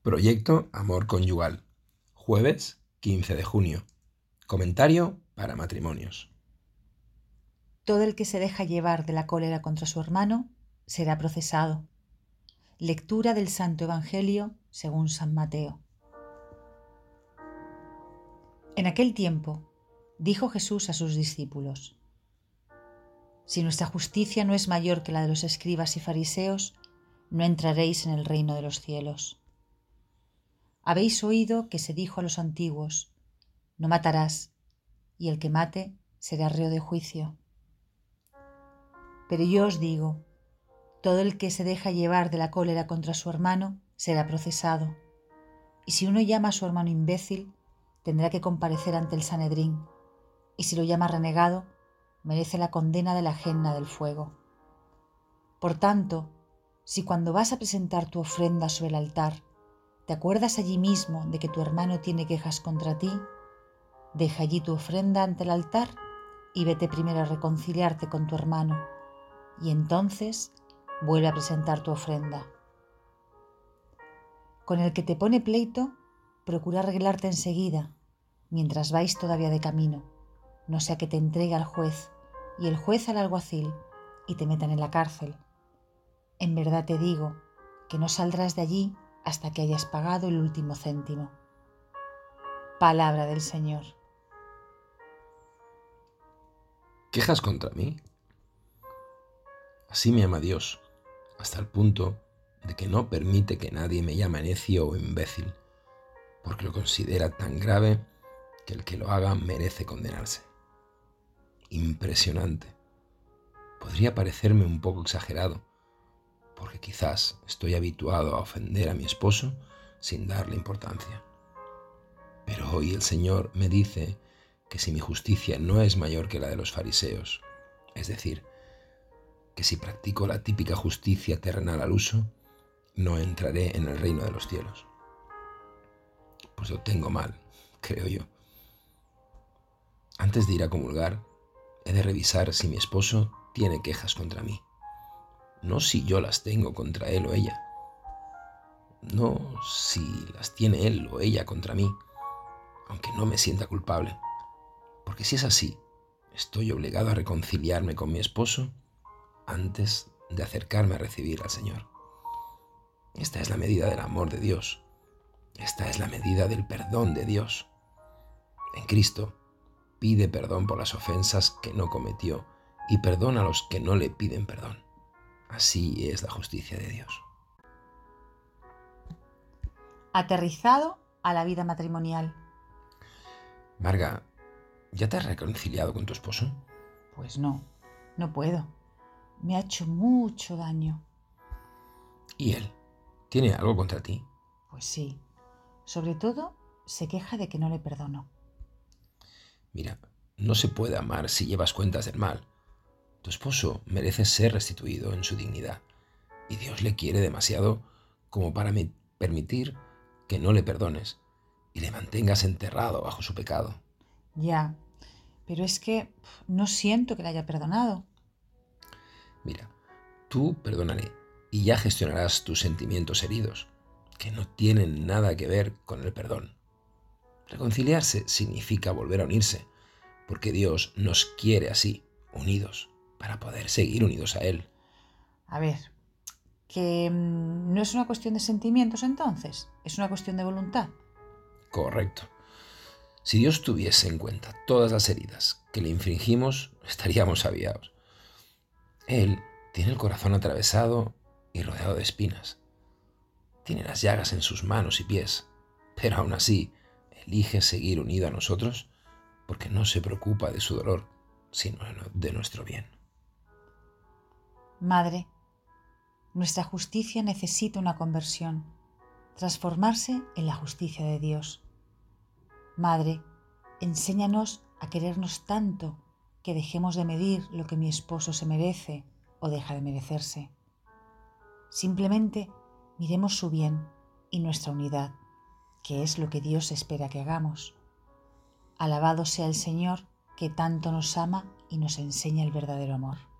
Proyecto Amor Conyugal. Jueves 15 de junio. Comentario para matrimonios. Todo el que se deja llevar de la cólera contra su hermano será procesado. Lectura del Santo Evangelio según San Mateo. En aquel tiempo dijo Jesús a sus discípulos: Si nuestra justicia no es mayor que la de los escribas y fariseos, no entraréis en el reino de los cielos. Habéis oído que se dijo a los antiguos: no matarás, y el que mate será reo de juicio. Pero yo os digo, todo el que se deja llevar de la cólera contra su hermano será procesado. Y si uno llama a su hermano imbécil, tendrá que comparecer ante el Sanedrín. Y si lo llama renegado, merece la condena de la genna del fuego. Por tanto, si cuando vas a presentar tu ofrenda sobre el altar, te acuerdas allí mismo de que tu hermano tiene quejas contra ti, deja allí tu ofrenda ante el altar y vete primero a reconciliarte con tu hermano, y entonces vuelve a presentar tu ofrenda. Con el que te pone pleito, procura arreglarte enseguida, mientras vais todavía de camino, no sea que te entregue al juez y el juez al alguacil y te metan en la cárcel. En verdad te digo que no saldrás de allí hasta que hayas pagado el último céntimo. Palabra del Señor. ¿Quejas contra mí? Así me ama Dios, hasta el punto de que no permite que nadie me llame necio o imbécil, porque lo considera tan grave que el que lo haga merece condenarse. Impresionante. Podría parecerme un poco exagerado, porque quizás estoy habituado a ofender a mi esposo sin darle importancia. Pero hoy el Señor me dice que si mi justicia no es mayor que la de los fariseos, es decir, que si practico la típica justicia terrenal al uso, no entraré en el reino de los cielos. Pues lo tengo mal, creo yo. Antes de ir a comulgar, he de revisar si mi esposo tiene quejas contra mí. No si yo las tengo contra él o ella. No si las tiene él o ella contra mí, aunque no me sienta culpable. Porque si es así, estoy obligado a reconciliarme con mi esposo antes de acercarme a recibir al Señor. Esta es la medida del amor de Dios. Esta es la medida del perdón de Dios. En Cristo pide perdón por las ofensas que no cometió y perdona a los que no le piden perdón. Así es la justicia de Dios. Aterrizado a la vida matrimonial. Marga, ¿ya te has reconciliado con tu esposo? Pues no puedo. Me ha hecho mucho daño. ¿Y él? ¿Tiene algo contra ti? Pues sí. Sobre todo, se queja de que no le perdono. Mira, no se puede amar si llevas cuentas del mal. Tu esposo merece ser restituido en su dignidad y Dios le quiere demasiado como para permitir que no le perdones y le mantengas enterrado bajo su pecado. Ya, pero es que no siento que le haya perdonado. Mira, tú perdónale y ya gestionarás tus sentimientos heridos, que no tienen nada que ver con el perdón. Reconciliarse significa volver a unirse, porque Dios nos quiere así, unidos, para poder seguir unidos a Él. A ver, que no es una cuestión de sentimientos entonces, es una cuestión de voluntad. Correcto. Si Dios tuviese en cuenta todas las heridas que le infringimos, estaríamos aviados. Él tiene el corazón atravesado y rodeado de espinas. Tiene las llagas en sus manos y pies, pero aún así elige seguir unido a nosotros porque no se preocupa de su dolor, sino de nuestro bien. Madre, nuestra justicia necesita una conversión, transformarse en la justicia de Dios. Madre, enséñanos a querernos tanto que dejemos de medir lo que mi esposo se merece o deja de merecerse. Simplemente miremos su bien y nuestra unidad, que es lo que Dios espera que hagamos. Alabado sea el Señor, que tanto nos ama y nos enseña el verdadero amor.